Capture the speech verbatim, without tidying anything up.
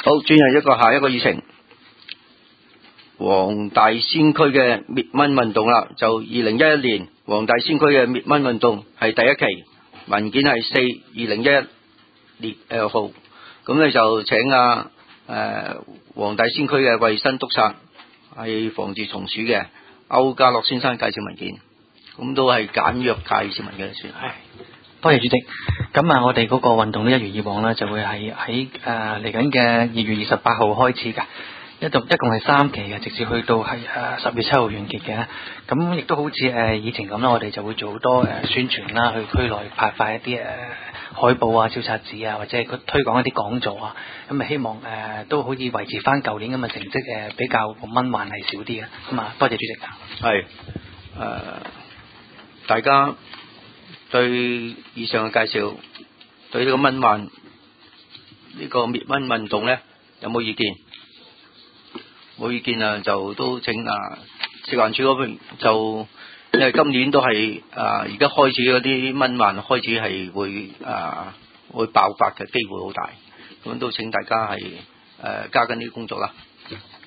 好，轉入一個下一個議程，黃大仙區嘅滅蚊運動啦，就二零一一年黃大仙區嘅滅蚊運動係第一期，文件係四二零一一列誒號，咁你就請啊誒黃大仙區嘅衛生督察係防治蟲鼠嘅歐家樂先生介紹文件，咁都係簡約介紹文嘅算係。 多謝主席。咁啊，我哋嗰個運動咧，一如以往咧，就會係喺誒嚟緊嘅二月二十八號開始㗎，一共一共係三期嘅，直至去到係誒十月七號完結嘅。咁亦都好似誒以前咁啦，我哋就會做好多誒宣傳啦，去區內派發一啲誒海報啊、小冊子啊，或者係推廣一啲講座啊。咁啊，希望誒都可以維持翻舊年咁嘅成績，誒比較蚊患係少啲嘅。咁啊，多謝主席啊。 係誒，大家對以上嘅介紹，對呢個蚊患呢個滅蚊運動咧，有冇意見？冇意見啊，就都請啊食環署嗰邊就，因為今年都係啊而家開始嗰啲蚊患開始係會啊會爆發嘅機會好大，咁都請大家係誒加緊呢啲工作啦。